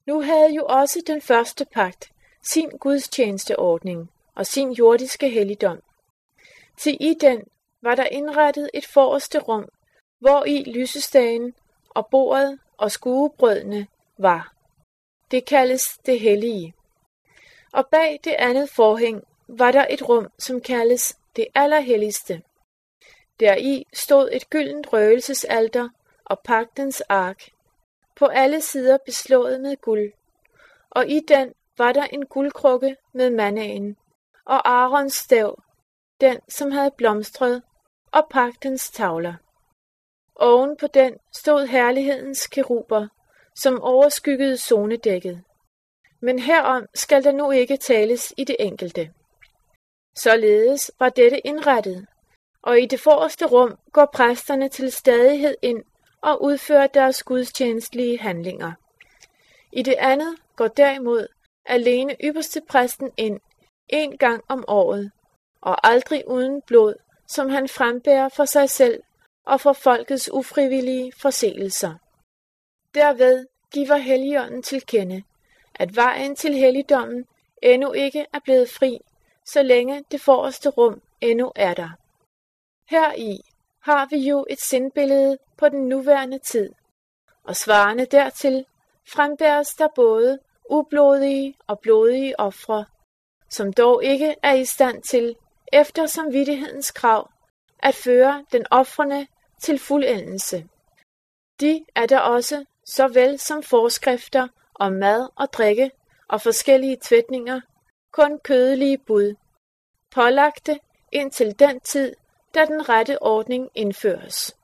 Nu havde jo også den første pagt sin gudstjenesteordning og sin jordiske helligdom. Til i den var der indrettet et forreste rum, hvor i lysestagen og bordet og skuebrødene var. Det kaldes det hellige. Og bag det andet forhæng var der et rum, som kaldes det allerhelligste. Deri stod et gyldent røgelsesalter og pagtens ark, på alle sider beslået med guld, og i den var der en guldkrukke med mannaen, og Aarons stav, den som havde blomstret, og pagtens tavler. Oven på den stod herlighedens keruber, som overskyggede zonedækket. Men herom skal der nu ikke tales i det enkelte. Således var dette indrettet, og i det forreste rum går præsterne til stadighed ind og udfører deres gudstjenestlige handlinger. I det andet går derimod alene ypperstepræsten ind en gang om året, og aldrig uden blod, som han frembærer for sig selv og for folkets ufrivillige forseelser. Derved giver Helligånden til kende, at vejen til helligdommen endnu ikke er blevet fri, så længe det forreste rum endnu er der. Heri har vi jo et sindbillede på den nuværende tid, og svarende dertil frembæres der både ublodige og blodige ofre, som dog ikke er i stand til, efter samvittighedens krav, at føre den ofrende til fuldendelse. De er der også, såvel som forskrifter om mad og drikke og forskellige tvætninger, kun kødelige bud, pålagte indtil den tid, da den rette ordning indføres.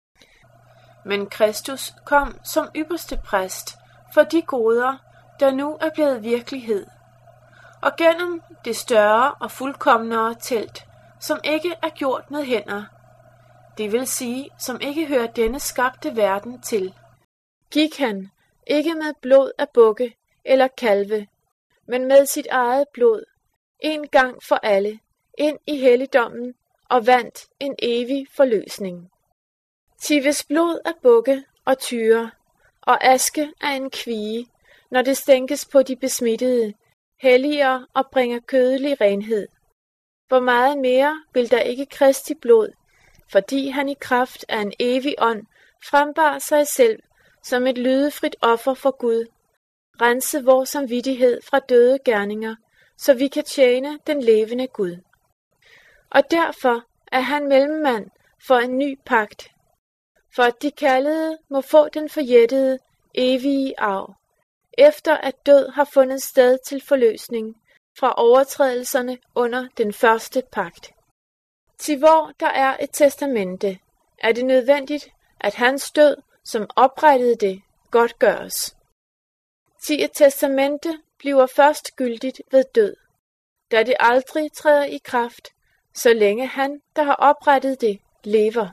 Men Kristus kom som ypperste præst for de goder, der nu er blevet virkelighed, og gennem det større og fuldkomnere telt, som ikke er gjort med hænder, det vil sige, som ikke hører denne skabte verden til, gik han ikke med blod af bukke eller kalve, men med sit eget blod, en gang for alle, ind i helligdommen og vandt en evig forløsning. Til hvis blod af bukke og tyre og aske af en kvie, når det stænkes på de besmittede, helliger og bringer kødelig renhed. Hvor meget mere vil der ikke Kristi blod, fordi han i kraft af en evig ånd frembar sig selv som et lydefrit offer for Gud, rense vor samvittighed fra døde gerninger, så vi kan tjene den levende Gud. Og derfor er han mellemmand for en ny pagt, for at de kaldede må få den forjættede evige arv, efter at død har fundet sted til forløsning fra overtrædelserne under den første pagt. Til hvor der er et testamente, er det nødvendigt, at hans død, som oprettede det, godt gøres. Til et testamente bliver først gyldigt ved død, da det aldrig træder i kraft, så længe han, der har oprettet det, lever.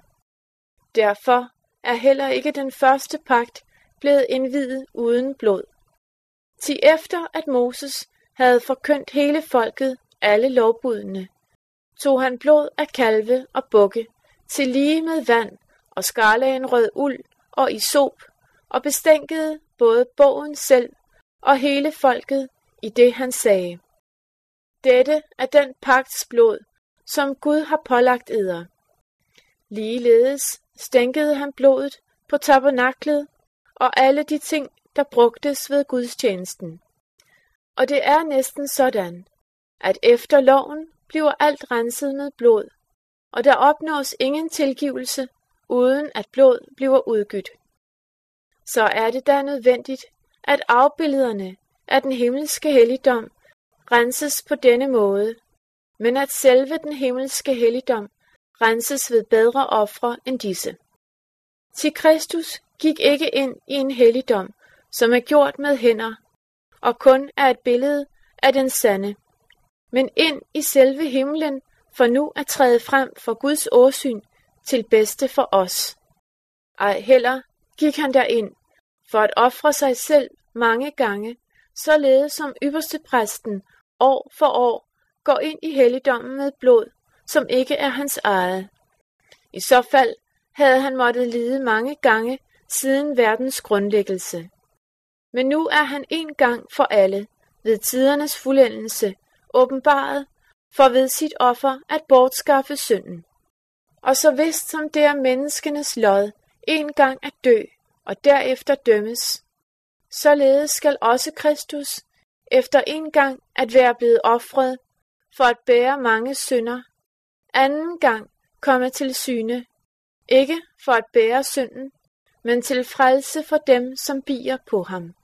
Derfor er heller ikke den første pagt blevet indviet uden blod. Til efter at Moses havde forkyndt hele folket alle lovbudene, tog han blod af kalve og bukke, til lige med vand og skarlagenrød uld og isop, og bestænkede både bogen selv og hele folket i det han sagde. Dette er den pagts blod, som Gud har pålagt eder. Ligeledes stænkede han blodet på tabernaklet og alle de ting, der brugtes ved gudstjenesten. Og det er næsten sådan, at efter loven bliver alt renset med blod, og der opnås ingen tilgivelse, uden at blod bliver udgydt. Så er det da nødvendigt, at afbillederne af den himmelske helligdom renses på denne måde, men at selve den himmelske helligdom renses ved bedre ofre end disse. Til Kristus gik ikke ind i en helligdom, som er gjort med hænder, og kun er et billede af den sande, men ind i selve himlen, for nu at træde frem for Guds åsyn til bedste for os. Ej heller gik han derind for at ofre sig selv mange gange, således som ypperstepræsten år for år går ind i helligdommen med blod, som ikke er hans eget. I så fald havde han måttet lide mange gange siden verdens grundlæggelse. Men nu er han en gang for alle, ved tidernes fuldendelse, åbenbaret, for ved sit offer at bortskaffe synden. Og så vist som det er menneskenes lod, en gang at dø, og derefter dømmes, således skal også Kristus, efter en gang at være blevet ofret, for at bære mange synder, anden gang komme til syne, ikke for at bære synden, men til frelse for dem, som bier på ham.